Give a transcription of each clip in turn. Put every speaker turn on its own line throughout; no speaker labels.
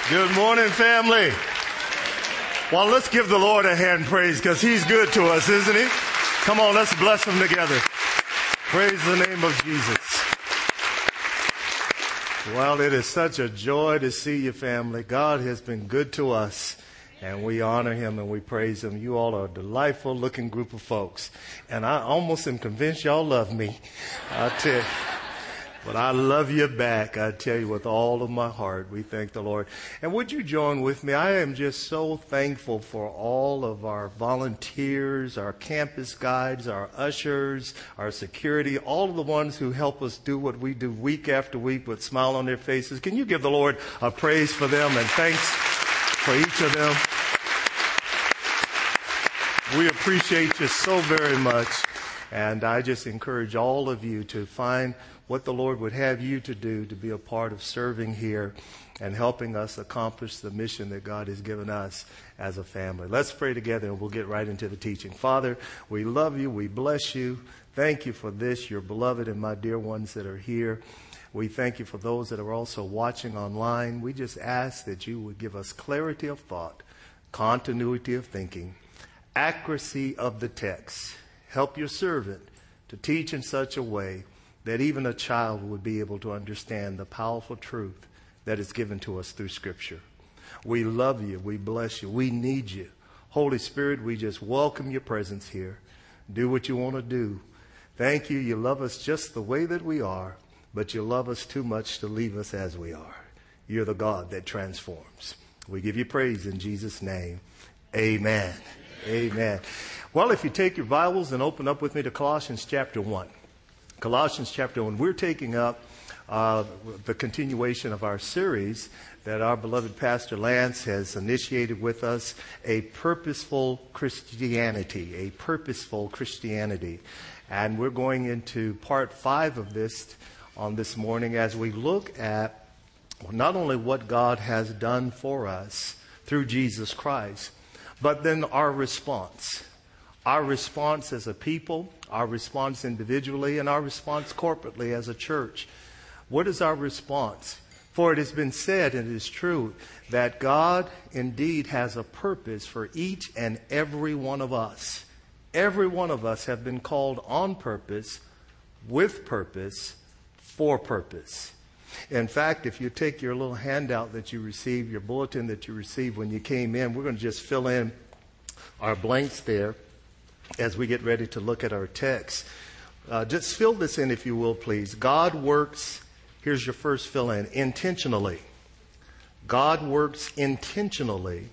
Good morning, family. Well, let's give the Lord a hand praise because he's good to us, isn't he? Come on, let's bless him together. Praise the name of Jesus. Well, it is such a joy to see you, family. God has been good to us, and we honor him and we praise him. You all are a delightful looking group of folks, and I almost am convinced y'all love me. I tell you. But I love you back, I tell you, with all of my heart. We thank the Lord. And would you join with me? I am just so thankful for all of our volunteers, our campus guides, our ushers, our security, all of the ones who help us do what we do week after week with a smile on their faces. Can you give the Lord a praise for them and thanks for each of them? We appreciate you so very much. And I just encourage all of you to find what the Lord would have you to do to be a part of serving here and helping us accomplish the mission that God has given us as a family. Let's pray together and we'll get right into the teaching. Father, we love you. We bless you. Thank you for this, your beloved and my dear ones that are here. We thank you for those that are also watching online. We just ask that you would give us clarity of thought, continuity of thinking, accuracy of the text. Help your servant to teach in such a way that even a child would be able to understand the powerful truth that is given to us through Scripture. We love you. We bless you. We need you. Holy Spirit, we just welcome your presence here. Do what you want to do. Thank you. You love us just the way that we are, but you love us too much to leave us as we are. You're the God that transforms. We give you praise in Jesus' name. Amen. Amen. Well, if you take your Bibles and open up with me to Colossians chapter 1. Colossians chapter 1. We're taking up the continuation of our series that our beloved Pastor Lance has initiated with us, A Purposeful Christianity. A Purposeful Christianity. And we're going into part 5 of this on this morning as we look at not only what God has done for us through Jesus Christ, but then our response. Our response as a people, our response individually, and our response corporately as a church. What is our response? For it has been said, and it is true, that God indeed has a purpose for each and every one of us. Every one of us have been called on purpose, with purpose, for purpose. In fact, if you take your little handout that you received, your bulletin that you received when you came in, we're going to just fill in our blanks there as we get ready to look at our text. Just fill this in, if you will, please. God works, here's your first fill in, intentionally. God works intentionally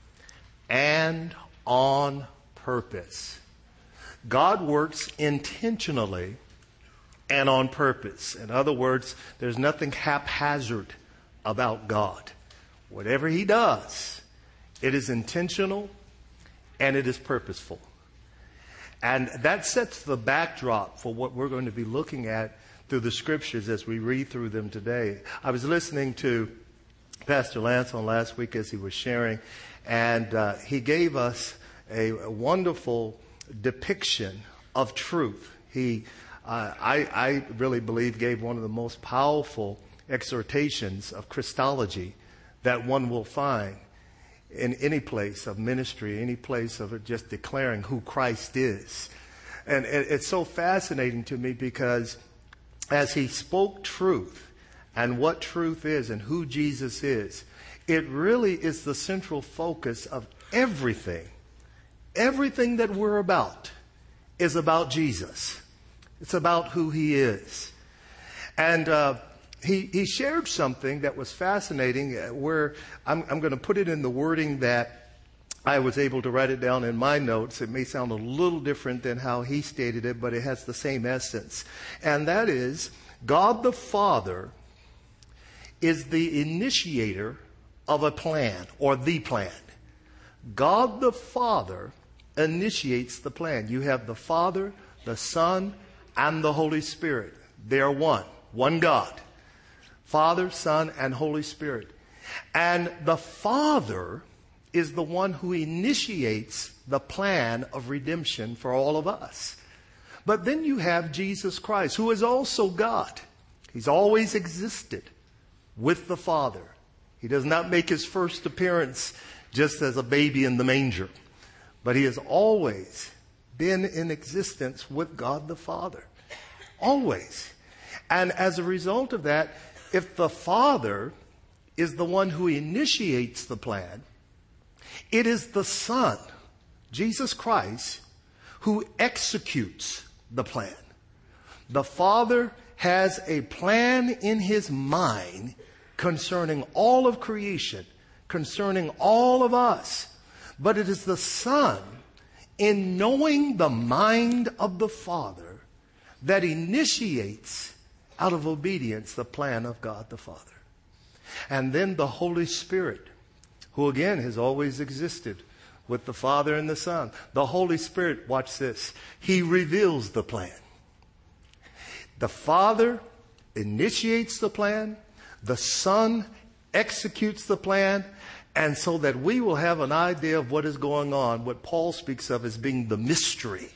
and on purpose. God works intentionally and on purpose. In other words, there's nothing haphazard about God. Whatever he does, it is intentional and it is purposeful. And that sets the backdrop for what we're going to be looking at through the Scriptures as we read through them today. I was listening to Pastor Lance on last week as he was sharing, and he gave us a wonderful depiction of truth. I really believe, gave one of the most powerful exhortations of Christology that one will find in any place of ministry, any place of just declaring who Christ is. And it's so fascinating to me because as he spoke truth and what truth is and who Jesus is, it really is the central focus of everything. Everything that we're about is about Jesus. It's about who he is. And he shared something that was fascinating where I'm going to put it in the wording that I was able to write it down in my notes. It may sound a little different than how he stated it, but it has the same essence. And that is, God the Father is the initiator of a plan or the plan. God the Father initiates the plan. You have the Father, the Son, and the Holy Spirit. They are one God. Father, Son, and Holy Spirit. And the Father is the one who initiates the plan of redemption for all of us. But then you have Jesus Christ, who is also God. He's always existed with the Father. He does not make his first appearance just as a baby in the manger, but he has always been in existence with God the Father. Always. And as a result of that, if the Father is the one who initiates the plan, it is the Son, Jesus Christ, who executes the plan. The Father has a plan in his mind concerning all of creation, concerning all of us. But it is the Son, in knowing the mind of the Father, that initiates out of obedience the plan of God the Father. And then the Holy Spirit, who again has always existed with the Father and the Son. The Holy Spirit, watch this, he reveals the plan. The Father initiates the plan, the Son executes the plan, and so that we will have an idea of what is going on, what Paul speaks of as being the mystery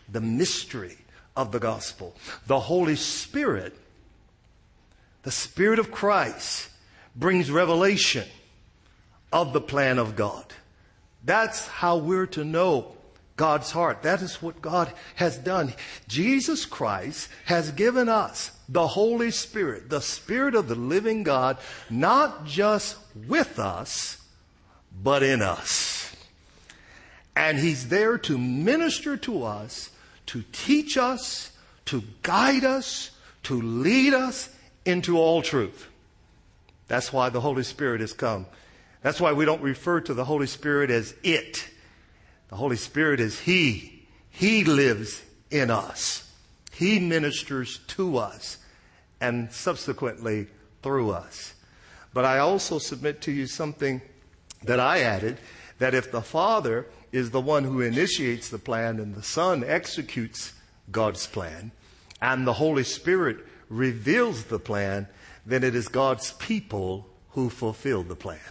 of the gospel. The Holy Spirit, the Spirit of Christ, brings revelation of the plan of God. That's how we're to know God's heart. That is what God has done. Jesus Christ has given us the Holy Spirit, the Spirit of the living God, not just with us, but in us. And he's there to minister to us, to teach us, to guide us, to lead us into all truth. That's why the Holy Spirit has come. That's why we don't refer to the Holy Spirit as it. The Holy Spirit is He. He lives in us. He ministers to us and subsequently through us. But I also submit to you something that I added, that if the Father is the one who initiates the plan and the Son executes God's plan and the Holy Spirit reveals the plan, then it is God's people who fulfill the plan.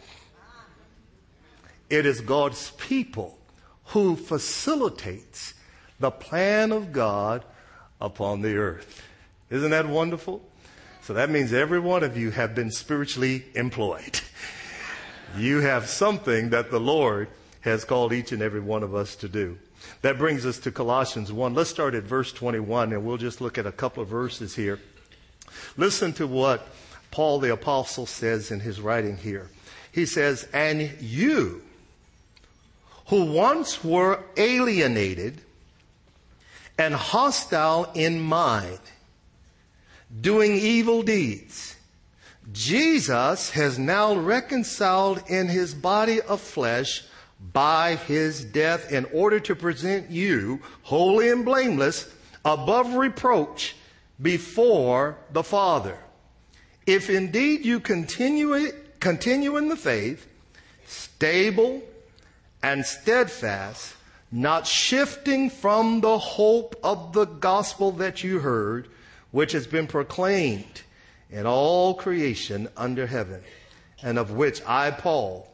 It is God's people who facilitates the plan of God upon the earth. Isn't that wonderful? So that means every one of you have been spiritually employed. You have something that the Lord has called each and every one of us to do. That brings us to Colossians 1. Let's start at verse 21, and we'll just look at a couple of verses here. Listen to what Paul the Apostle says in his writing here. He says, "And you, who once were alienated and hostile in mind, doing evil deeds, Jesus has now reconciled in his body of flesh by his death in order to present you holy and blameless above reproach before the Father. If indeed you continue in the faith, stable and steadfast, not shifting from the hope of the gospel that you heard, which has been proclaimed in all creation under heaven, and of which I, Paul,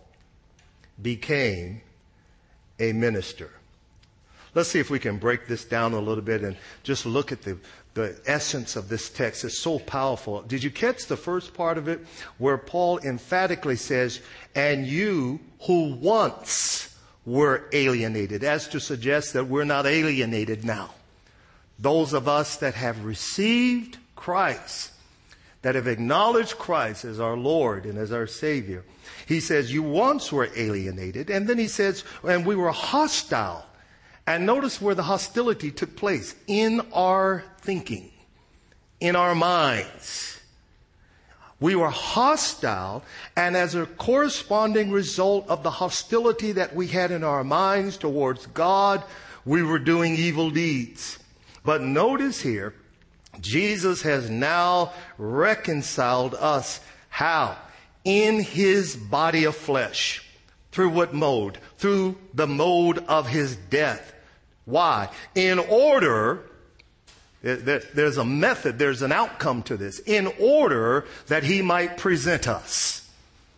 became a minister." Let's see if we can break this down a little bit and just look at the essence of this text. It's so powerful. Did you catch the first part of it where Paul emphatically says, "And you who once were alienated," as to suggest that we're not alienated now. Those of us that have received Christ, that have acknowledged Christ as our Lord and as our Savior. He says, you once were alienated. And then he says, and we were hostile. And notice where the hostility took place. In our thinking. In our minds. We were hostile, and as a corresponding result of the hostility that we had in our minds towards God, we were doing evil deeds. But notice here, Jesus has now reconciled us. How? In his body of flesh. Through what mode? Through the mode of his death. Why? In order, there's a method, there's an outcome to this. In order that he might present us.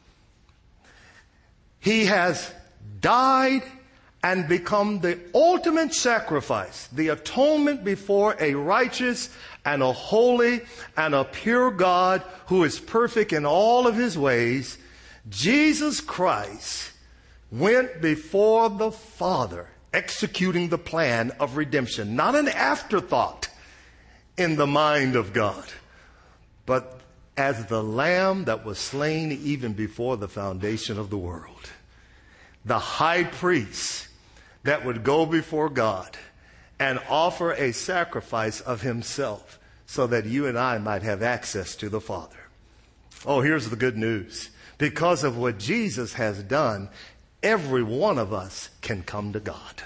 He has died and become the ultimate sacrifice, the atonement before a righteous and a holy and a pure God who is perfect in all of his ways. Jesus Christ went before the Father, executing the plan of redemption, not an afterthought in the mind of God, but as the lamb that was slain even before the foundation of the world. The high priest that would go before God and offer a sacrifice of himself so that you and I might have access to the Father. Oh, here's the good news. Because of what Jesus has done, every one of us can come to God.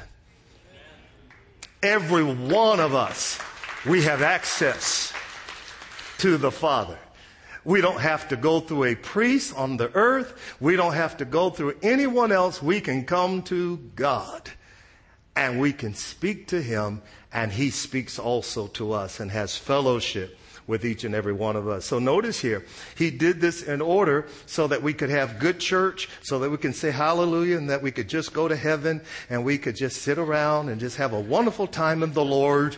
Every one of us, we have access to the Father. We don't have to go through a priest on the earth. We don't have to go through anyone else. We can come to God and we can speak to him, and he speaks also to us and has fellowship with each and every one of us. So notice here, he did this in order so that we could have good church, so that we can say hallelujah, and that we could just go to heaven and we could just sit around and just have a wonderful time in the Lord.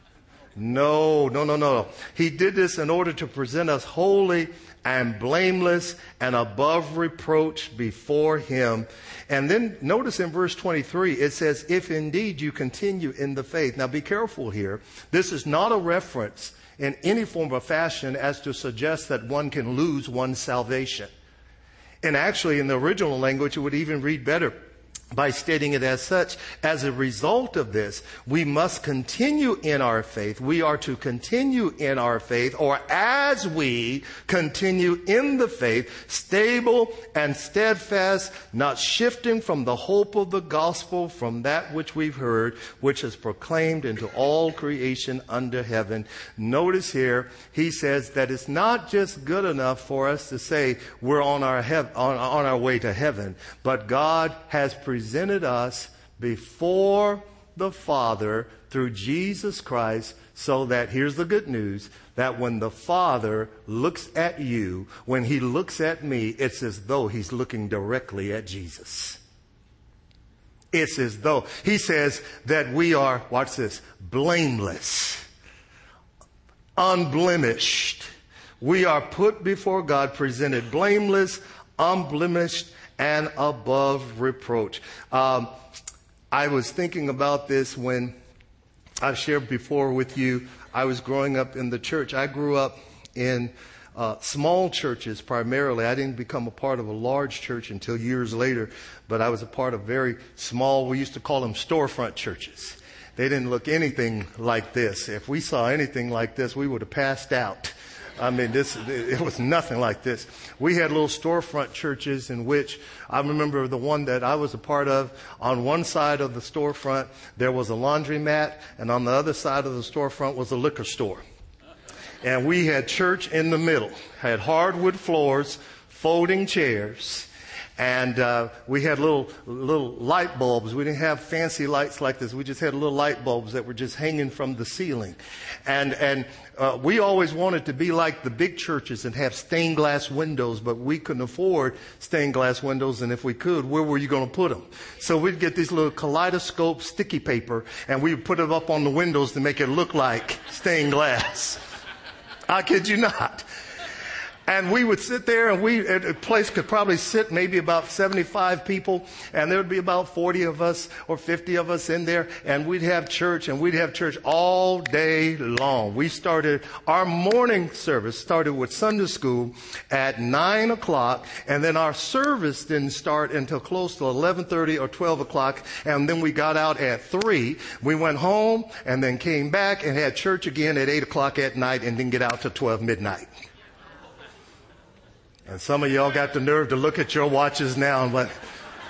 No. He did this in order to present us holy and blameless and above reproach before him. And then notice in verse 23, it says, if indeed you continue in the faith. Now be careful here. This is not a reference in any form or fashion as to suggest that one can lose one's salvation. And actually, in the original language, it would even read better by stating it as such. As a result of this, we must continue in our faith. We are to continue in our faith, or as we continue in the faith, stable and steadfast, not shifting from the hope of the gospel, from that which we've heard, which is proclaimed into all creation under heaven. Notice here, he says that it's not just good enough for us to say we're on our way to heaven, but God has presented us before the Father through Jesus Christ, so that, here's the good news, that when the Father looks at you, when he looks at me, it's as though he's looking directly at Jesus. It's as though he says that we are, watch this, blameless, unblemished. We are put before God, presented blameless, unblemished, and above reproach. I was thinking about this when I've shared before with you. I was growing up in the church. I grew up in small churches primarily. I didn't become a part of a large church until years later, but I was a part of very small, we used to call them storefront churches. They didn't look anything like this. If we saw anything like this, we would have passed out. I mean, it was nothing like this. We had little storefront churches in which I remember the one that I was a part of. On one side of the storefront, there was a laundromat, and on the other side of the storefront was a liquor store. And we had church in the middle, had hardwood floors, folding chairs, and we had little light bulbs. We didn't have fancy lights like this. We just had little light bulbs that were just hanging from the ceiling. And we always wanted to be like the big churches and have stained glass windows, but we couldn't afford stained glass windows. And if we could, where were you going to put them? So we'd get these little kaleidoscope sticky paper, and we would put it up on the windows to make it look like stained glass. I kid you not. And we would sit there, and a place could probably sit maybe about 75 people, and there would be about 40 of us or 50 of us in there, and we'd have church all day long. Our morning service started with Sunday school at 9 o'clock, and then our service didn't start until close to 11:30 or 12 o'clock, and then we got out at 3. We went home and then came back and had church again at 8 o'clock at night, and didn't get out till 12 midnight. And some of y'all got the nerve to look at your watches now and like,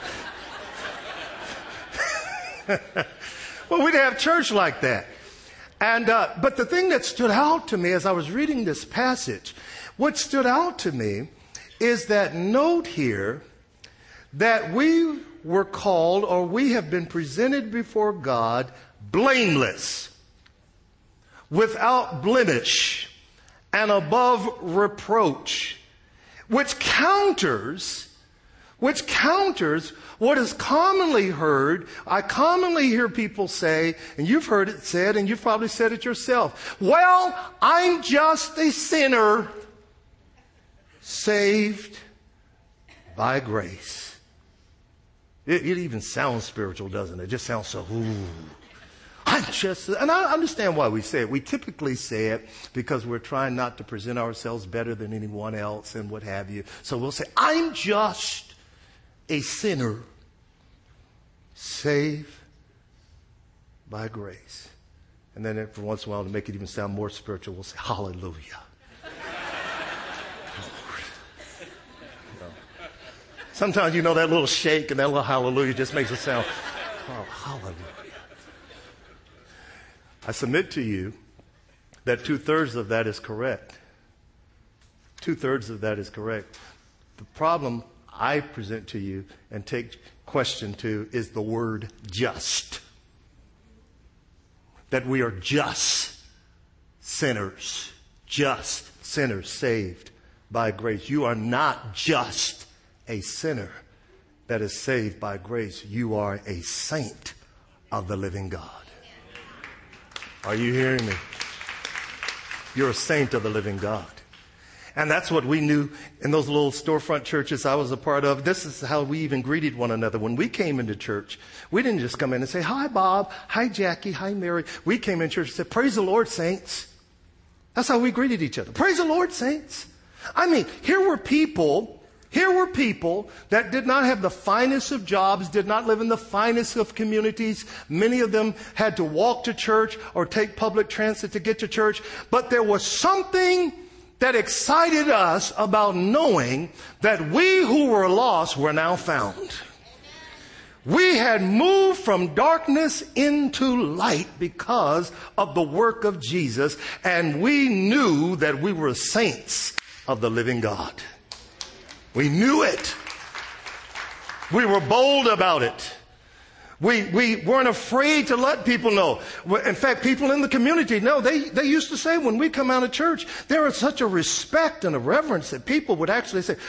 well, we'd have church like that. And, but the thing that stood out to me as I was reading this passage, what stood out to me is that note here that we were called, or we have been presented before God blameless, without blemish, and above reproach. Which counters what is commonly heard. I commonly hear people say, and you've heard it said, and you've probably said it yourself, well, I'm just a sinner saved by grace. It even sounds spiritual, doesn't it? It just sounds so, ooh. And I understand why we say it. We typically say it because we're trying not to present ourselves better than anyone else and what have you. So we'll say, I'm just a sinner saved by grace. And then every once in a while, to make it even sound more spiritual, we'll say, hallelujah. Sometimes, that little shake and that little hallelujah just makes it sound, oh, hallelujah. I submit to you that 2/3 of that is correct. 2/3 of that is correct. The problem I present to you and take question to is the word just. That we are just sinners saved by grace. You are not just a sinner that is saved by grace. You are a saint of the living God. Are you hearing me? You're a saint of the living God. And that's what we knew in those little storefront churches I was a part of. This is how we even greeted one another. When we came into church, we didn't just come in and say, hi, Bob. Hi, Jackie. Hi, Mary. We came in church and said, praise the Lord, saints. That's how we greeted each other. Praise the Lord, saints. I mean, here were people that did not have the finest of jobs, did not live in the finest of communities. Many of them had to walk to church or take public transit to get to church. But there was something that excited us about knowing that we who were lost were now found. We had moved from darkness into light because of the work of Jesus, and we knew that we were saints of the living God. We knew it. We were bold about it. We weren't afraid to let people know. In fact, people in the community know. They used to say when we come out of church, there is such a respect and a reverence that people would actually say,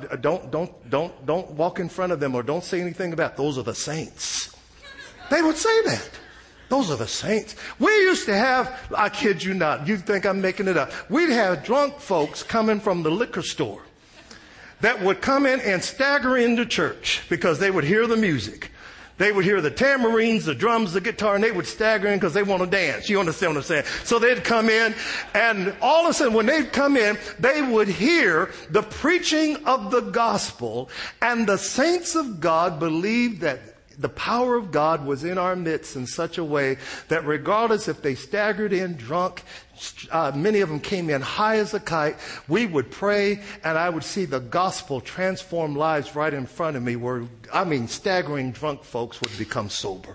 don't walk in front of them or don't say anything about it. Those are the saints. They would say that. Those are the saints. We used to have, I kid you not, you think I'm making it up. We'd have drunk folks coming from the liquor store that would come in and stagger into church because they would hear the music. They would hear the tamarines, the drums, the guitar, and they would stagger in because they want to dance. You understand what I'm saying? So they'd come in, and all of a sudden when they'd come in, they would hear the preaching of the gospel, and the saints of God believed that the power of God was in our midst in such a way that regardless if they staggered in drunk, many of them came in high as a kite, we would pray and I would see the gospel transform lives right in front of me where, staggering drunk folks would become sober.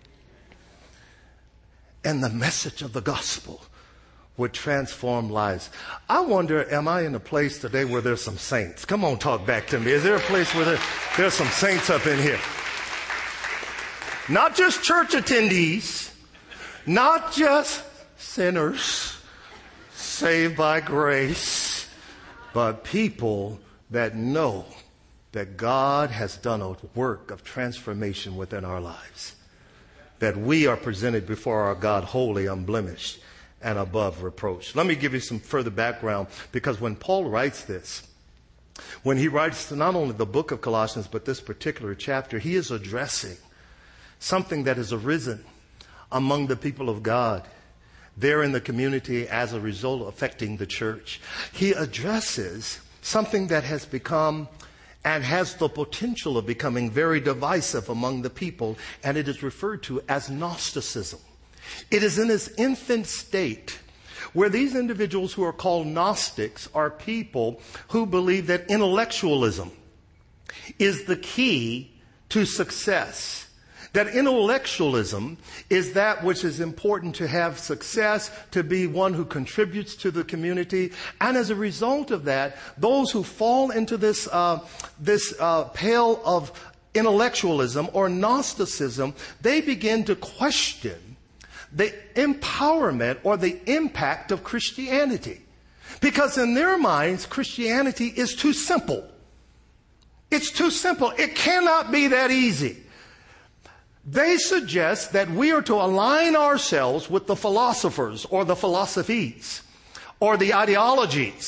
And the message of the gospel would transform lives. I wonder, am I in a place today where there's some saints? Come on, talk back to me. Is there a place where there's some saints up in here? Not just church attendees, not just sinners saved by grace, but people that know that God has done a work of transformation within our lives. That we are presented before our God holy, unblemished, and above reproach. Let me give you some further background, because when Paul writes this, when he writes not only the book of Colossians, but this particular chapter, he is addressing something that has arisen among the people of God there in the community as a result affecting the church. He addresses something that has become and has the potential of becoming very divisive among the people, and it is referred to as Gnosticism. It is in its infant state where these individuals who are called Gnostics are people who believe that intellectualism is the key to success. That intellectualism is that which is important to have success, to be one who contributes to the community. And as a result of that, those who fall into this pale of intellectualism or Gnosticism, they begin to question the empowerment or the impact of Christianity. Because in their minds, Christianity is too simple. It's too simple. It cannot be that easy. They suggest that we are to align ourselves with the philosophers or the philosophies or the ideologies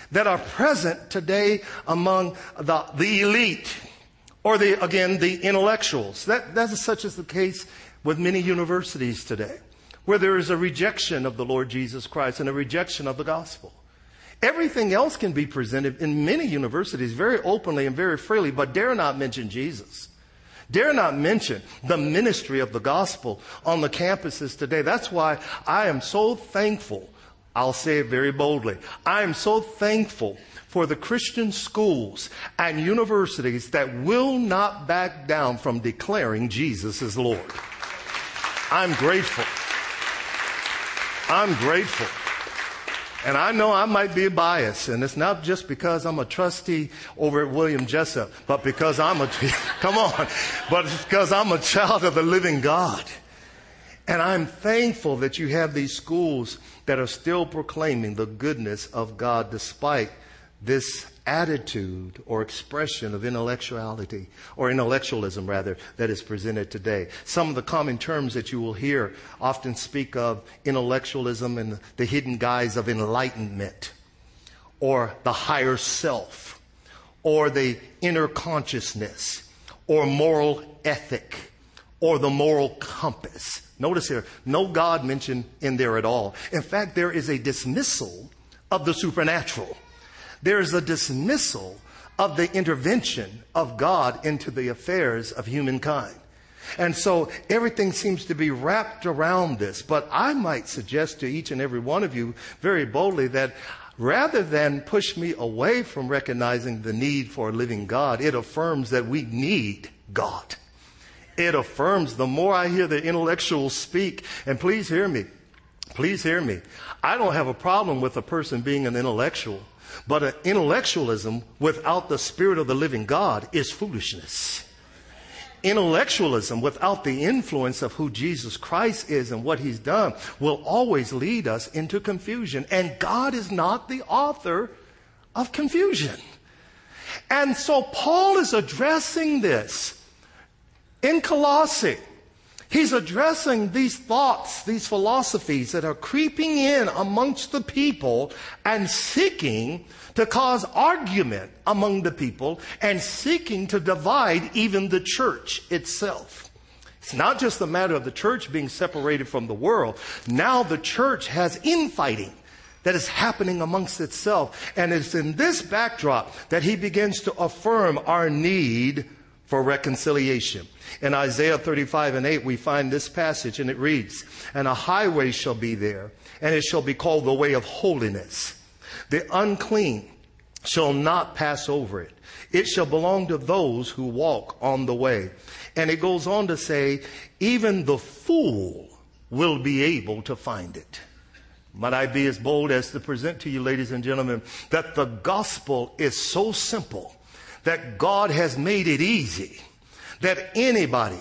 that are present today among the elite or the intellectuals. That's such as the case with many universities today, where there is a rejection of the Lord Jesus Christ and a rejection of the gospel. Everything else can be presented in many universities very openly and very freely, but dare not mention Jesus. Dare not mention the ministry of the gospel on the campuses today. That's why I am so thankful. I'll say it very boldly. I am so thankful for the Christian schools and universities that will not back down from declaring Jesus as Lord. I'm grateful. I'm grateful. And I know I might be biased, and it's not just because I'm a trustee over at William Jessup, but because come on, but it's because I'm a child of the living God. And I'm thankful that you have these schools that are still proclaiming the goodness of God despite this attitude or expression of intellectualism that is presented today. Some of the common terms that you will hear often speak of intellectualism in the hidden guise of enlightenment, or the higher self, or the inner consciousness, or moral ethic, or the moral compass. Notice here, no God mentioned in there at all. In fact, there is a dismissal of the supernatural. There is a dismissal of the intervention of God into the affairs of humankind. And so everything seems to be wrapped around this. But I might suggest to each and every one of you very boldly that rather than push me away from recognizing the need for a living God, it affirms that we need God. It affirms, the more I hear the intellectuals speak, and please hear me, I don't have a problem with a person being an intellectual. But an intellectualism without the Spirit of the living God is foolishness. Intellectualism without the influence of who Jesus Christ is and what he's done will always lead us into confusion. And God is not the author of confusion. And so Paul is addressing this in Colossae. He's addressing these thoughts, these philosophies that are creeping in amongst the people and seeking to cause argument among the people and seeking to divide even the church itself. It's not just a matter of the church being separated from the world. Now the church has infighting that is happening amongst itself. And it's in this backdrop that he begins to affirm our need for reconciliation. In Isaiah 35:8, we find this passage, and it reads, "And a highway shall be there, and it shall be called the way of holiness. The unclean shall not pass over it. It shall belong to those who walk on the way." And it goes on to say, even the fool will be able to find it. Might I be as bold as to present to you, ladies and gentlemen, that the gospel is so simple that God has made it easy, that anybody,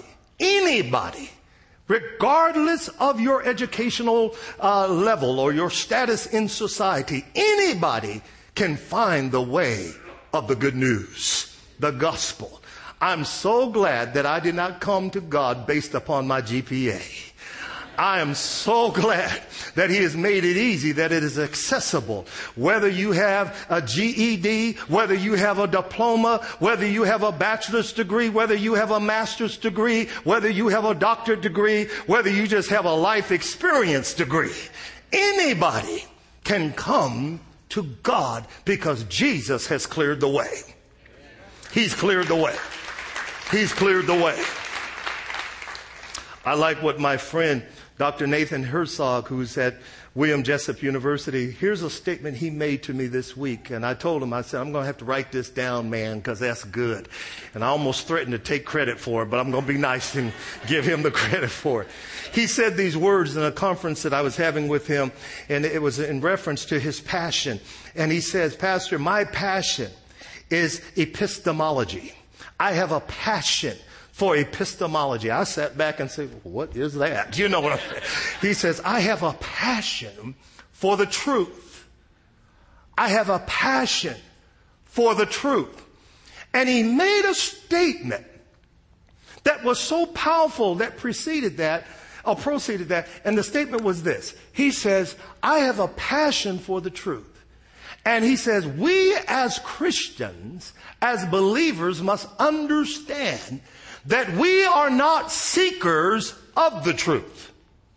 regardless of your educational level or your status in society, anybody can find the way of the good news, the gospel. I'm so glad that I did not come to God based upon my GPA. I am so glad that he has made it easy, that it is accessible. Whether you have a GED, whether you have a diploma, whether you have a bachelor's degree, whether you have a master's degree, whether you have a doctorate degree, whether you just have a life experience degree, anybody can come to God because Jesus has cleared the way. He's cleared the way. He's cleared the way. I like what my friend Dr. Nathan Herzog, who's at William Jessup University, here's a statement he made to me this week. And I told him, I said, I'm going to have to write this down, man, because that's good. And I almost threatened to take credit for it, but I'm going to be nice and give him the credit for it. He said these words in a conference that I was having with him, and it was in reference to his passion. And he says, "Pastor, my passion is epistemology. I have a passion for epistemology." I sat back and said, "What is that?" You know what I'm saying? He says, "I have a passion for the truth. I have a passion for the truth." And he made a statement that was so powerful that proceeded that. And the statement was this. He says, "I have a passion for the truth. And he says, we as Christians, as believers, must understand that we are not seekers of the truth.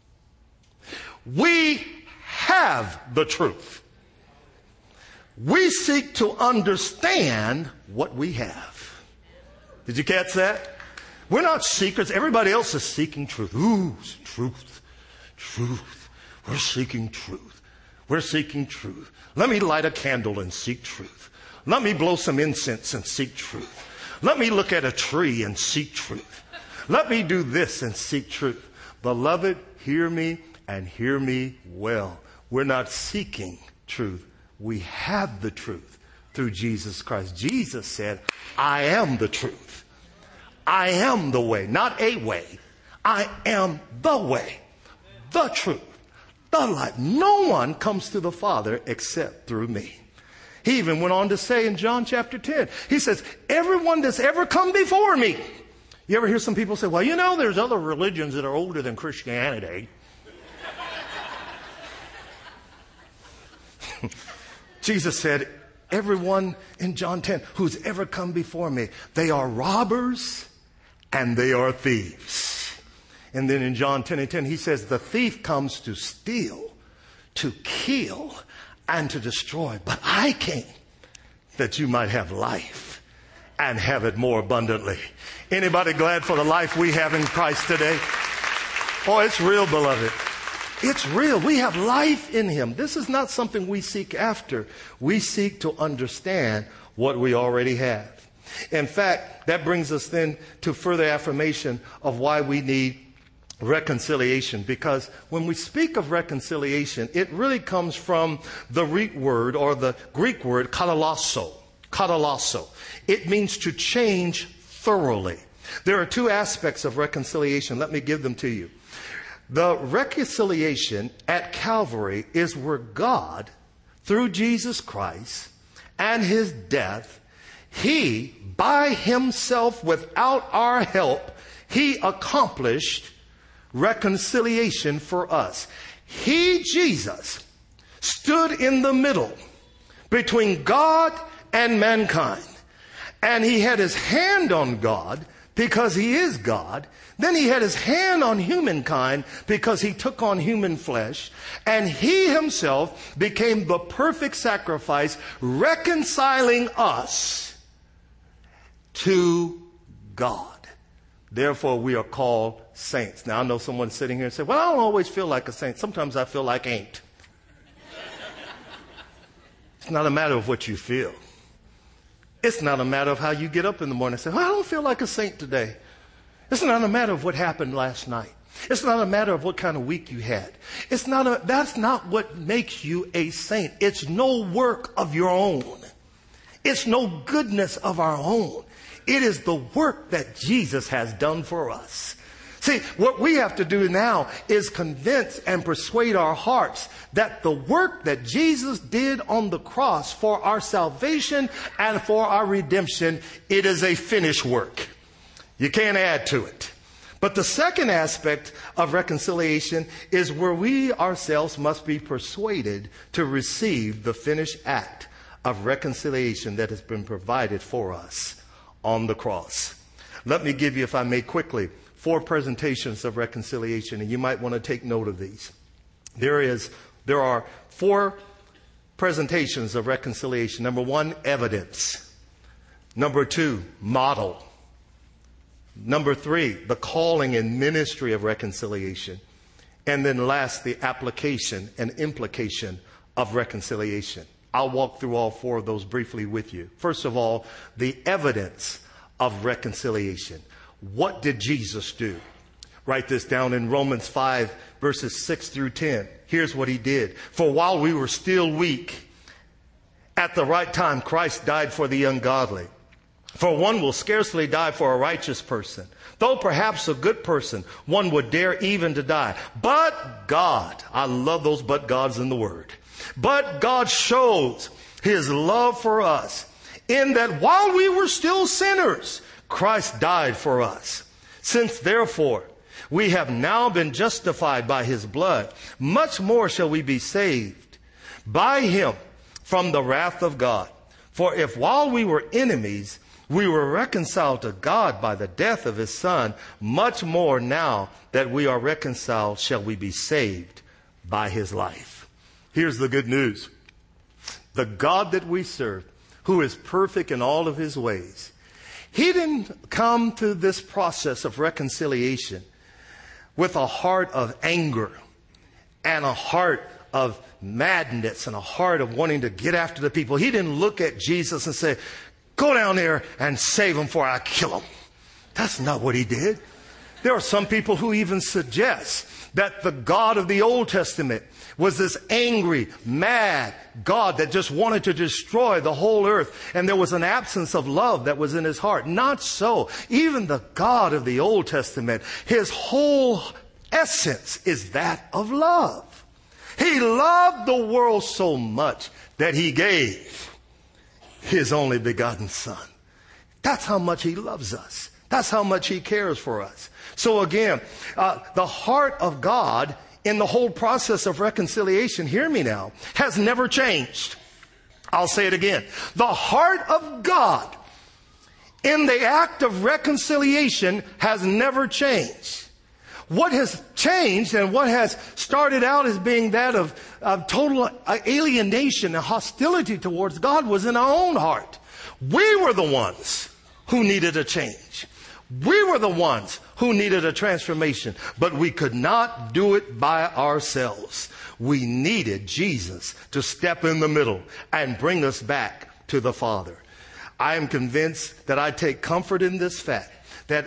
We have the truth. We seek to understand what we have. Did you catch that? We're not seekers. Everybody else is seeking truth. Ooh, truth, truth. We're seeking truth. We're seeking truth. Let me light a candle and seek truth. Let me blow some incense and seek truth. Let me look at a tree and seek truth. Let me do this and seek truth. Beloved, hear me and hear me well. We're not seeking truth. We have the truth through Jesus Christ. Jesus said, I am the truth. I am the way, not a way. I am the way, the truth, the life. No one comes to the Father except through me. He even went on to say in John chapter 10, he says, everyone that's ever come before me. You ever hear some people say, well, you know, there's other religions that are older than Christianity. Jesus said, everyone in John 10 who's ever come before me, they are robbers and they are thieves. And then in John 10:10, he says, the thief comes to steal, to kill, and to destroy. But I came that you might have life and have it more abundantly. Anybody glad for the life we have in Christ today? Oh, it's real, beloved. It's real. We have life in him. This is not something we seek after. We seek to understand what we already have. In fact, that brings us then to further affirmation of why we need reconciliation. Because when we speak of reconciliation, it really comes from the Greek word katalasso. Katalasso. It means to change thoroughly. There are two aspects of reconciliation. Let me give them to you. The reconciliation at Calvary is where God, through Jesus Christ and his death, he, by himself, without our help, he accomplished reconciliation for us. He, Jesus, stood in the middle between God and mankind. And he had his hand on God because he is God. Then he had his hand on humankind because he took on human flesh. And he himself became the perfect sacrifice, reconciling us to God. Therefore, we are called saints. Now, I know someone sitting here and say, well, I don't always feel like a saint. Sometimes I feel like ain't. It's not a matter of what you feel. It's not a matter of how you get up in the morning and say, well, I don't feel like a saint today. It's not a matter of what happened last night. It's not a matter of what kind of week you had. That's not what makes you a saint. It's no work of your own. It's no goodness of our own. It is the work that Jesus has done for us. See, what we have to do now is convince and persuade our hearts that the work that Jesus did on the cross for our salvation and for our redemption, it is a finished work. You can't add to it. But the second aspect of reconciliation is where we ourselves must be persuaded to receive the finished act of reconciliation that has been provided for us on the cross. Let me give you, if I may quickly, 4 presentations of reconciliation, and you might want to take note of these. There are 4 presentations of reconciliation. Number 1, evidence. Number 2, model. Number 3, the calling and ministry of reconciliation. And then last, the application and implication of reconciliation. I'll walk through all 4 of those briefly with you. First of all, the evidence of reconciliation. What did Jesus do? Write this down in Romans 5, verses 6 through 10. Here's what he did. For while we were still weak, at the right time, Christ died for the ungodly. For one will scarcely die for a righteous person, though perhaps a good person, one would dare even to die. But God, I love those but gods in the word. But God shows his love for us in that while we were still sinners, Christ died for us. Since therefore we have now been justified by his blood, much more shall we be saved by him from the wrath of God. For if while we were enemies, we were reconciled to God by the death of his Son, much more now that we are reconciled shall we be saved by his life. Here's the good news. The God that we serve, who is perfect in all of his ways, he didn't come to this process of reconciliation with a heart of anger and a heart of madness and a heart of wanting to get after the people. He didn't look at Jesus and say, go down there and save him before I kill him. That's not what he did. There are some people who even suggest that the God of the Old Testament was this angry, mad God that just wanted to destroy the whole earth. And there was an absence of love that was in his heart. Not so. Even the God of the Old Testament, his whole essence is that of love. He loved the world so much that he gave his only begotten Son. That's how much he loves us. That's how much he cares for us. So again, the heart of God in the whole process of reconciliation, hear me now, has never changed. I'll say it again. The heart of God in the act of reconciliation has never changed. What has changed and what has started out as being that of total alienation and hostility towards God was in our own heart. We were the ones who needed a change. We were the ones who needed a transformation, but we could not do it by ourselves. We needed Jesus to step in the middle and bring us back to the Father. I am convinced that I take comfort in this fact that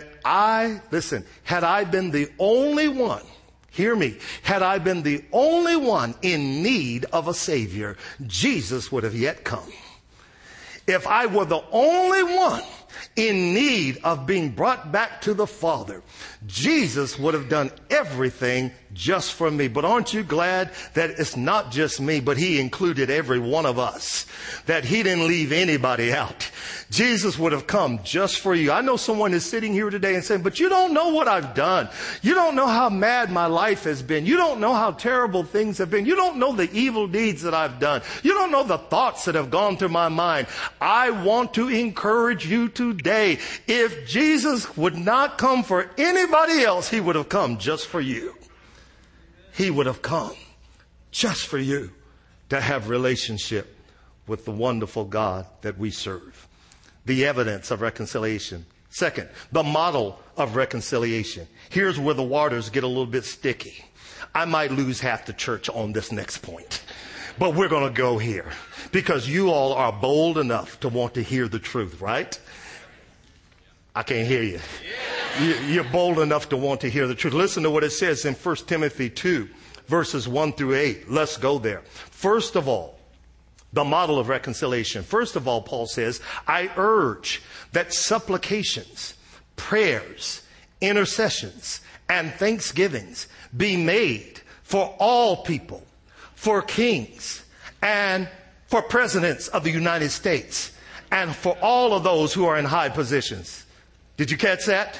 had I been the only one, hear me, had I been the only one in need of a Savior, Jesus would have yet come. If I were the only one in need of being brought back to the Father, Jesus would have done everything just for me. But aren't you glad that it's not just me, but he included every one of us, that he didn't leave anybody out. Jesus would have come just for you. I know someone is sitting here today and saying, but you don't know what I've done. You don't know how mad my life has been. You don't know how terrible things have been. You don't know the evil deeds that I've done. You don't know the thoughts that have gone through my mind. I want to encourage you today. If Jesus would not come for anybody else, he would have come just for you. He would have come just for you to have relationship with the wonderful God that we serve. The evidence of reconciliation. Second, the model of reconciliation. Here's where the waters get a little bit sticky. I might lose half the church on this next point, but we're going to go here because you all are bold enough to want to hear the truth, right? I can't hear you. You're bold enough to want to hear the truth. Listen to what it says in 1 Timothy 2, verses 1 through 8. Let's go there. First of all, the model of reconciliation. First of all, Paul says, I urge that supplications, prayers, intercessions, and thanksgivings be made for all people, for kings, and for presidents of the United States, and for all of those who are in high positions. Did you catch that?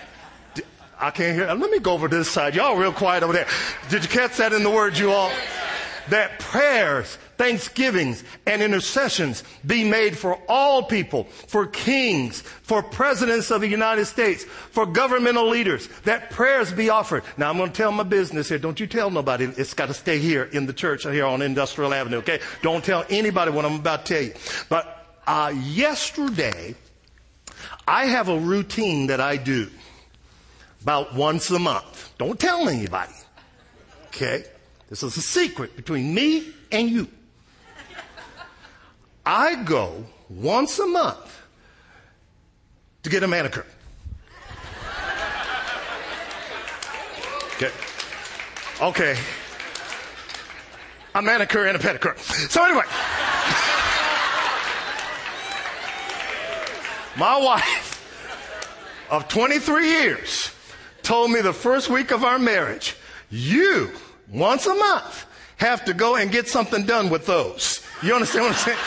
I can't hear. Let me go over to this side. Y'all real quiet over there. Did you catch that in the word, you all? That prayers, thanksgivings, and intercessions be made for all people, for kings, for presidents of the United States, for governmental leaders, that prayers be offered. Now I'm going to tell my business here. Don't you tell nobody. It's got to stay here in the church here on Industrial Avenue, okay? Don't tell anybody what I'm about to tell you. But yesterday, I have a routine that I do about once a month. Don't tell anybody, okay? This is a secret between me and you. I go once a month to get a manicure. Okay. A manicure and a pedicure. So anyway, my wife of 23 years told me the first week of our marriage, you, once a month, have to go and get something done with those. You understand what I'm saying?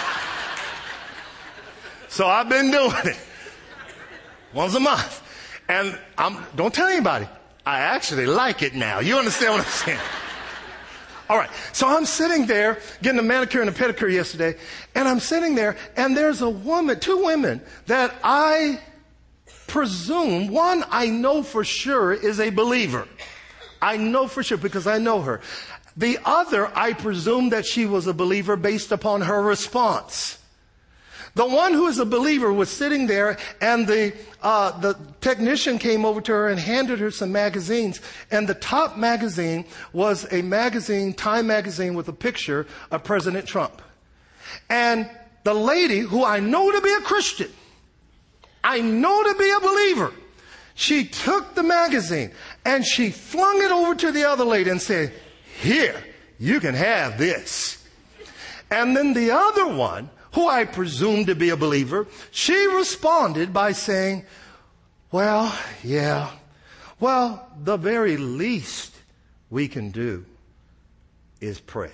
So I've been doing it once a month. And don't tell anybody. I actually like it now. You understand what I'm saying? All right. So I'm sitting there getting a manicure and a pedicure yesterday, and I'm sitting there, and there's a woman, two women that I presume, one I know for sure is a believer. I know for sure because I know her. The other, I presume that she was a believer based upon her response. The one who is a believer was sitting there, and the technician came over to her and handed her some magazines. And the top magazine was a magazine, Time magazine, with a picture of President Trump. And the lady, who I know to be a Christian, I know to be a believer, she took the magazine and she flung it over to the other lady and said, "Here, you can have this." And then the other one, who I presume to be a believer, she responded by saying, "Well, yeah, well, the very least we can do is pray."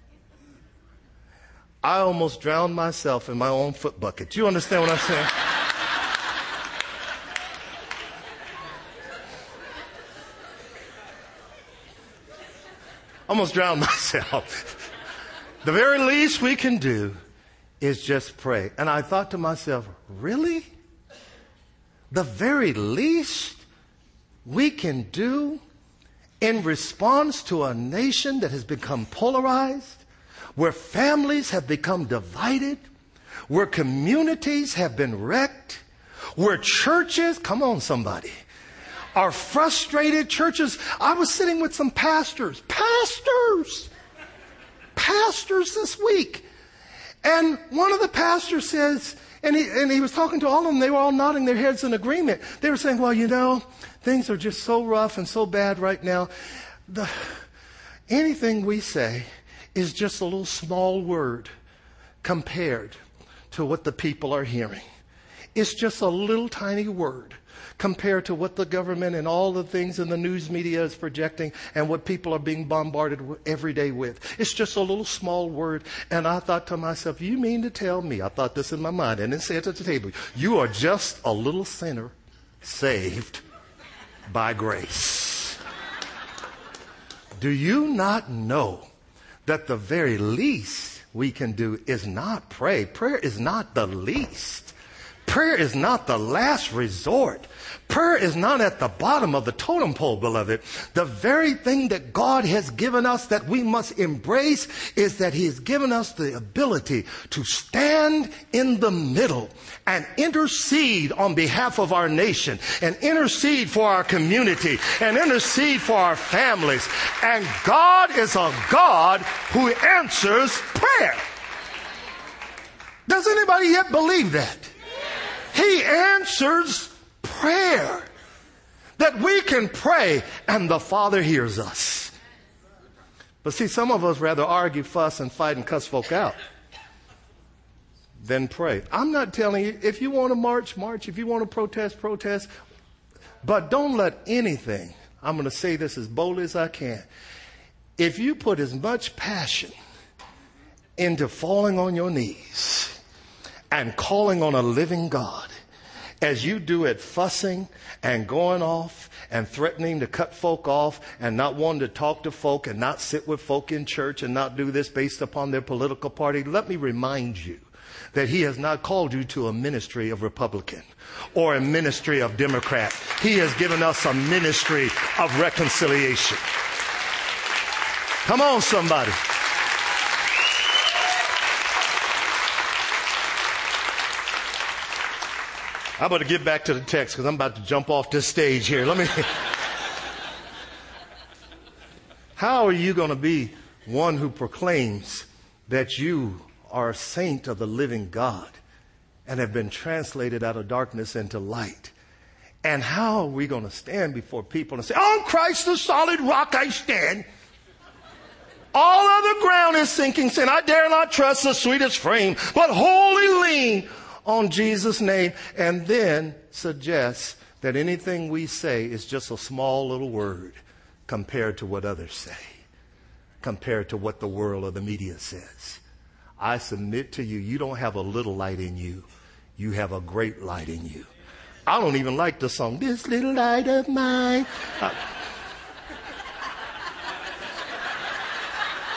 I almost drowned myself in my own foot bucket. You understand what I'm saying? Almost drowned myself. The very least we can do is just pray. And I thought to myself, really? The very least we can do in response to a nation that has become polarized, where families have become divided, where communities have been wrecked, where churches, come on somebody, are frustrated churches. I was sitting with some pastors this week. And one of the pastors says, and he was talking to all of them, they were all nodding their heads in agreement. They were saying, "Well, you know, things are just so rough and so bad right now. Anything we say is just a little small word compared to what the people are hearing. It's just a little tiny word compared to what the government and all the things in the news media is projecting and what people are being bombarded every day with. It's just a little small word." And I thought to myself, you mean to tell me, I thought this in my mind and then said at the table, you are just a little sinner saved by grace. Do you not know that the very least we can do is not pray? Prayer is not the least. Prayer is not the last resort. Prayer is not at the bottom of the totem pole, beloved. The very thing that God has given us that we must embrace is that He has given us the ability to stand in the middle and intercede on behalf of our nation and intercede for our community and intercede for our families. And God is a God who answers prayer. Does anybody yet believe that? He answers prayer. That we can pray and the Father hears us. But see, some of us rather argue, fuss, and fight and cuss folk out than pray. I'm not telling you, if you want to march, march. If you want to protest, protest. But don't let anything, I'm going to say this as boldly as I can. If you put as much passion into falling on your knees and calling on a living God as you do at fussing and going off and threatening to cut folk off and not wanting to talk to folk and not sit with folk in church and not do this based upon their political party, let me remind you that He has not called you to a ministry of Republican or a ministry of Democrat. He has given us a ministry of reconciliation. Come on, somebody. I better get back to the text because I'm about to jump off this stage here. How are you going to be one who proclaims that you are a saint of the living God and have been translated out of darkness into light? And how are we going to stand before people and say, "On Christ the solid rock I stand. All other ground is sinking sand. I dare not trust the sweetest frame, but wholly lean on Jesus' name," and then suggest that anything we say is just a small little word compared to what others say, compared to what the world or the media says. I submit to you, you don't have a little light in you. You have a great light in you. I don't even like the song, "This Little Light of Mine."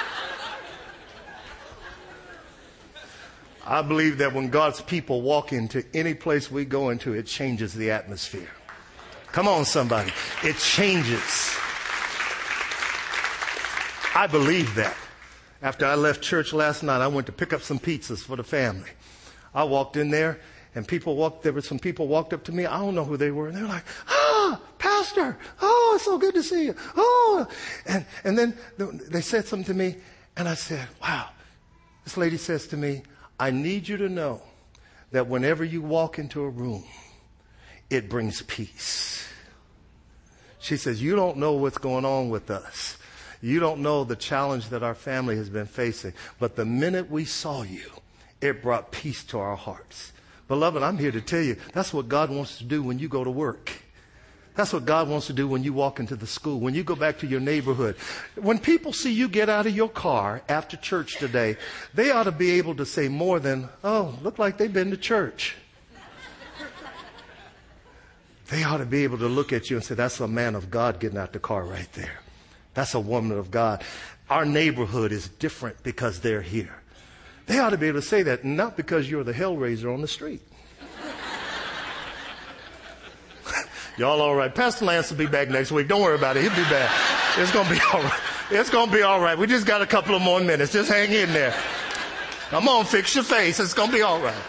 I believe that when God's people walk into any place we go into, it changes the atmosphere. Come on, somebody. It changes. I believe that. After I left church last night, I went to pick up some pizzas for the family. I walked in there, and there were some people walked up to me. I don't know who they were. And they were like, Pastor, it's so good to see you. And then they said something to me, and I said, wow. This lady says to me, I need you to know that whenever you walk into a room, it brings peace. She says, you don't know what's going on with us. You don't know the challenge that our family has been facing. But the minute we saw you, it brought peace to our hearts. Beloved, I'm here to tell you, that's what God wants to do when you go to work. That's what God wants to do when you walk into the school, when you go back to your neighborhood. When people see you get out of your car after church today, they ought to be able to say more than, look like they've been to church. They ought to be able to look at you and say, that's a man of God getting out the car right there. That's a woman of God. Our neighborhood is different because they're here. They ought to be able to say that, not because you're the hellraiser on the street. Y'all all right? Pastor Lance will be back next week. Don't worry about it. He'll be back. It's going to be all right. It's going to be all right. We just got a couple of more minutes. Just hang in there. Come on, fix your face. It's going to be all right.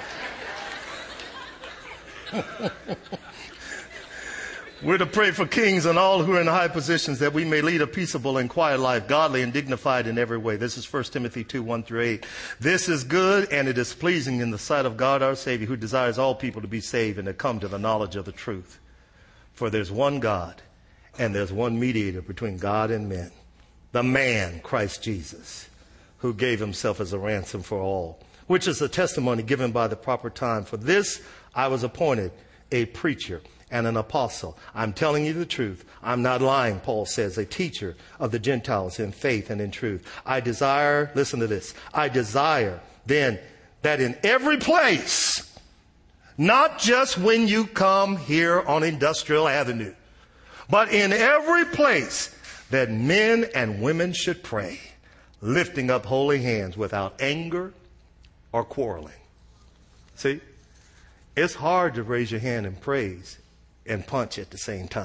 We're to pray for kings and all who are in high positions that we may lead a peaceable and quiet life, godly and dignified in every way. This is 1 Timothy 2, 1-8. This is good and it is pleasing in the sight of God our Savior, who desires all people to be saved and to come to the knowledge of the truth. For there's one God and there's one mediator between God and men, the man, Christ Jesus, who gave himself as a ransom for all, which is a testimony given by the proper time. For this I was appointed a preacher and an apostle. I'm telling you the truth. I'm not lying, Paul says, a teacher of the Gentiles in faith and in truth. I desire, listen to this, I desire then that in every place, not just when you come here on Industrial Avenue, but in every place, that men and women should pray, lifting up holy hands without anger or quarreling. See, it's hard to raise your hand in praise and punch at the same time.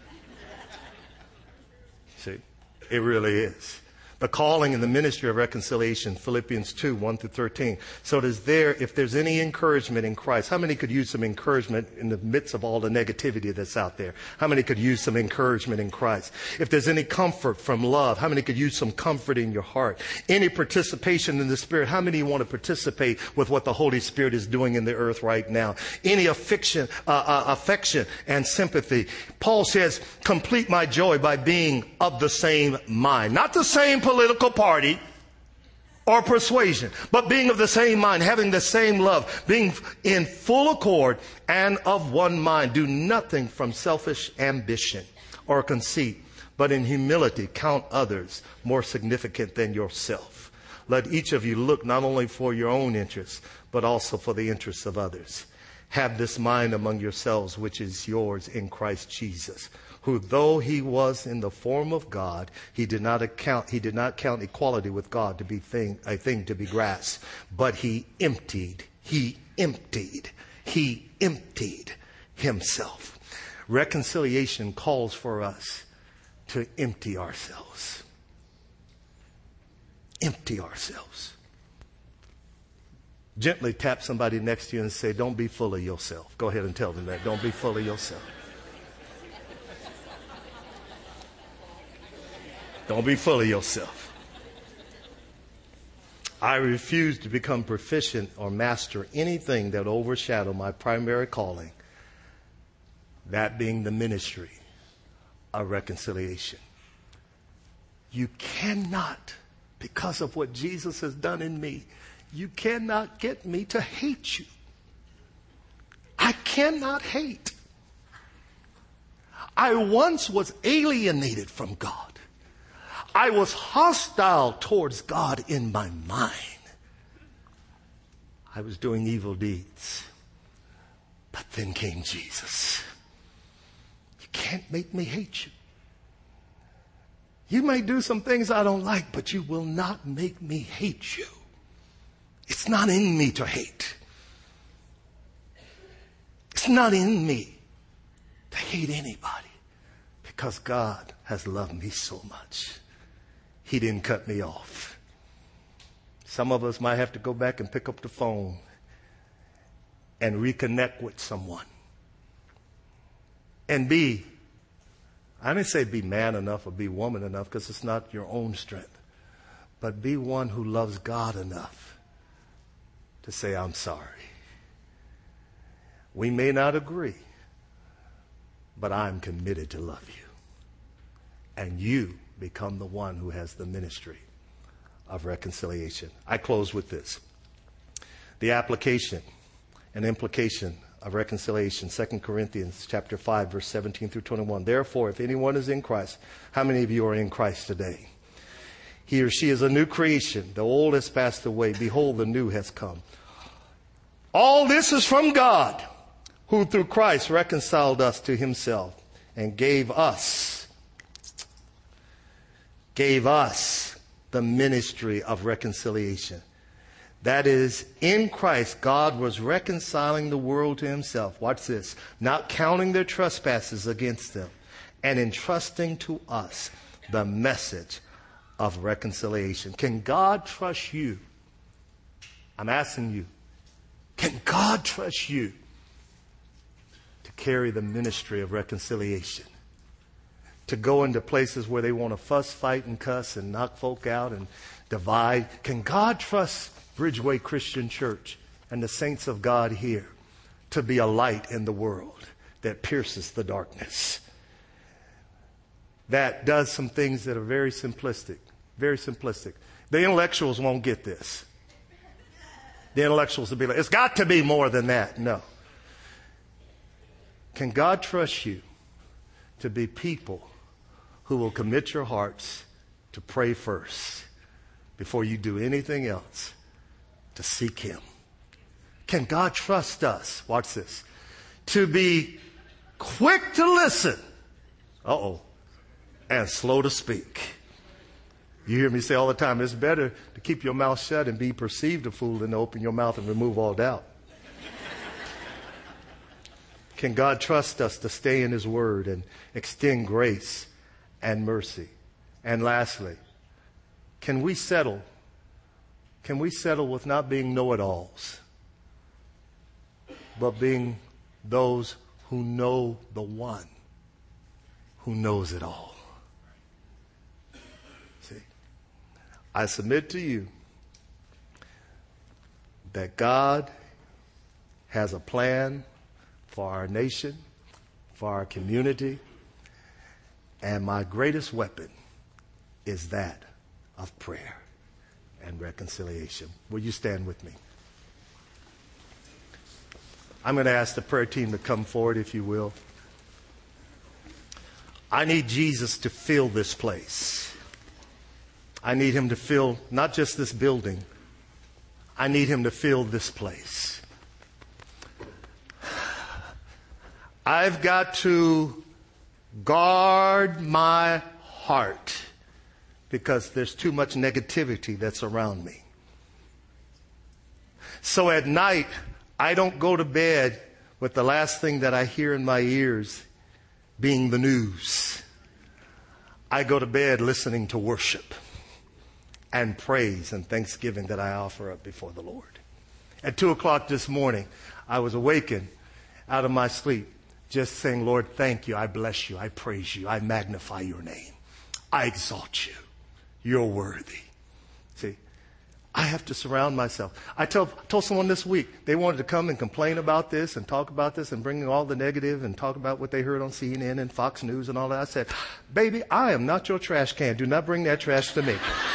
See, it really is. The calling and the ministry of reconciliation, Philippians 2, 1-13. So it is there, if there's any encouragement in Christ. How many could use some encouragement in the midst of all the negativity that's out there? How many could use some encouragement in Christ? If there's any comfort from love, how many could use some comfort in your heart? Any participation in the Spirit, how many want to participate with what the Holy Spirit is doing in the earth right now? Any affection and sympathy. Paul says, complete my joy by being of the same mind. Not the same political party or persuasion, but being of the same mind, having the same love, being in full accord and of one mind. Do nothing from selfish ambition or conceit, but in humility count others more significant than yourself. Let each of you look not only for your own interests, but also for the interests of others. Have this mind among yourselves, which is yours in Christ Jesus, who though he was in the form of God, he did not count equality with God to be a thing to be grasped, but he emptied himself. Reconciliation calls for us to empty ourselves. Empty ourselves. Gently tap somebody next to you and say, don't be full of yourself. Go ahead and tell them that. Don't be full of yourself. Don't be full of yourself. I refuse to become proficient or master anything that overshadow my primary calling, that being the ministry of reconciliation. You cannot, because of what Jesus has done in me, you cannot get me to hate you. I cannot hate. I once was alienated from God. I was hostile towards God in my mind. I was doing evil deeds. But then came Jesus. You can't make me hate you. You may do some things I don't like, but you will not make me hate you. It's not in me to hate. It's not in me to hate anybody because God has loved me so much. He didn't cut me off. Some of us might have to go back and pick up the phone and reconnect with someone. And I didn't say be man enough or be woman enough because it's not your own strength, but be one who loves God enough to say, I'm sorry. We may not agree, but I'm committed to love you. And you become the one who has the ministry of reconciliation. I close with this. The application and implication of reconciliation, 2 Corinthians chapter 5, verse 17 through 21. Therefore, if anyone is in Christ, how many of you are in Christ today? He or she is a new creation. The old has passed away. Behold, the new has come. All this is from God, who through Christ reconciled us to himself and gave us the ministry of reconciliation. That is, in Christ, God was reconciling the world to himself. Watch this. Not counting their trespasses against them, and entrusting to us the message of reconciliation. Can God trust you? I'm asking you. Can God trust you to carry the ministry of reconciliation? To go into places where they want to fuss, fight, and cuss and knock folk out and divide. Can God trust Bridgeway Christian Church and the saints of God here to be a light in the world that pierces the darkness? That does some things that are very simplistic. Very simplistic. The intellectuals won't get this. The intellectuals will be like, it's got to be more than that. No. Can God trust you to be people who will commit your hearts to pray first before you do anything else, to seek him? Can God trust us, watch this, to be quick to listen, and slow to speak? You hear me say all the time, it's better to keep your mouth shut and be perceived a fool than to open your mouth and remove all doubt. Can God trust us to stay in his word and extend grace and mercy? And lastly, can we settle with not being know-it-alls, but being those who know the one who knows it all? See, I submit to you that God has a plan for our nation, for our community, and my greatest weapon is that of prayer and reconciliation. Will you stand with me? I'm going to ask the prayer team to come forward, if you will. I need Jesus to fill this place. I need him to fill not just this building. I need him to fill this place. I've got to guard my heart because there's too much negativity that's around me. So at night, I don't go to bed with the last thing that I hear in my ears being the news. I go to bed listening to worship and praise and thanksgiving that I offer up before the Lord. At 2:00 this morning, I was awakened out of my sleep, just saying, Lord, thank you. I bless you. I praise you. I magnify your name. I exalt you. You're worthy. See, I have to surround myself. I told someone this week, they wanted to come and complain about this and talk about this and bring all the negative and talk about what they heard on CNN and Fox News and all that. I said, baby, I am not your trash can. Do not bring that trash to me.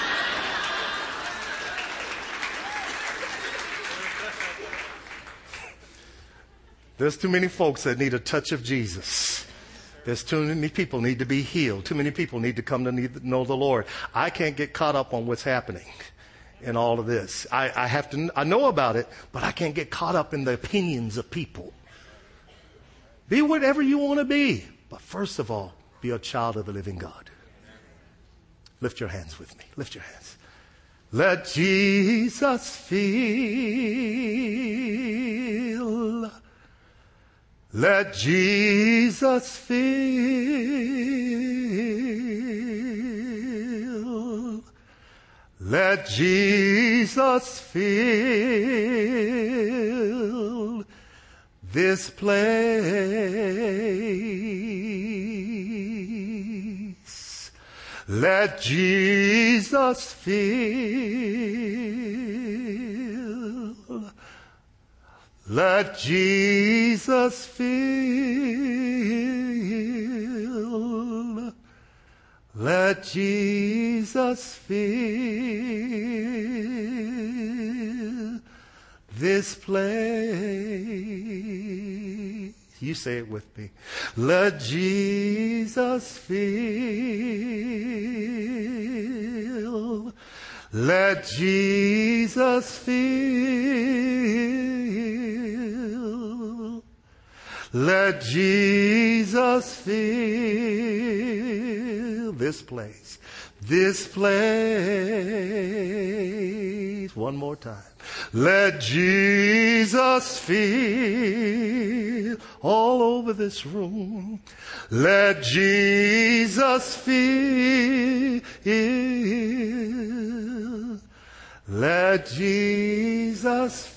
There's too many folks that need a touch of Jesus. There's too many people need to be healed. Too many people need to come to know the Lord. I can't get caught up on what's happening in all of this. I know about it, but I can't get caught up in the opinions of people. Be whatever you want to be. But first of all, be a child of the living God. Lift your hands with me. Lift your hands. Let Jesus fill. Let Jesus fill. Let Jesus fill this place. Let Jesus fill. Let Jesus fill. Let Jesus fill this place. You say it with me. Let Jesus fill. Let Jesus fill. Let Jesus fill this place. This place. One more time. Let Jesus fill all over this room. Let Jesus fill. Let Jesus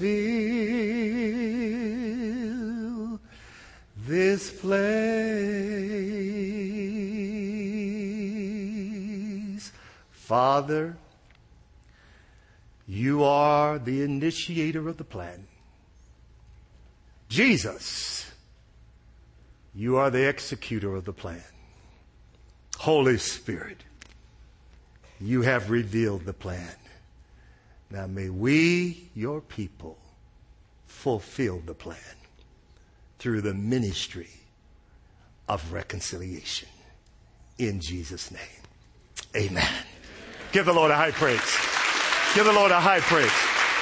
fill this place. Father, you are the initiator of the plan. Jesus, you are the executor of the plan. Holy Spirit, you have revealed the plan. Now may we, your people, fulfill the plan through the ministry of reconciliation. In Jesus' name, amen. Give the Lord a high praise. Give the Lord a high praise.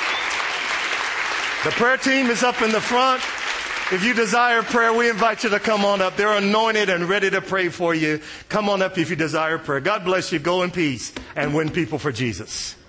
The prayer team is up in the front. If you desire prayer, we invite you to come on up. They're anointed and ready to pray for you. Come on up if you desire prayer. God bless you. Go in peace and win people for Jesus.